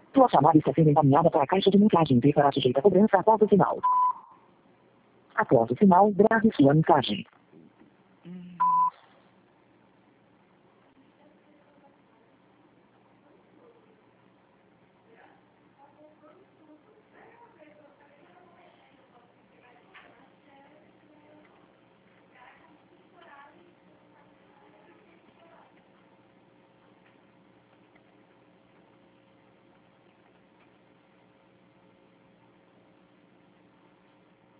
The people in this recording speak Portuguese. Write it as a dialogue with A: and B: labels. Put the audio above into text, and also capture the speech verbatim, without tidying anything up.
A: Sua chamada está sendo encaminhada para a caixa de mensagem e será sujeita a cobrança após o sinal. Após o sinal, grave sua mensagem.
B: Hum.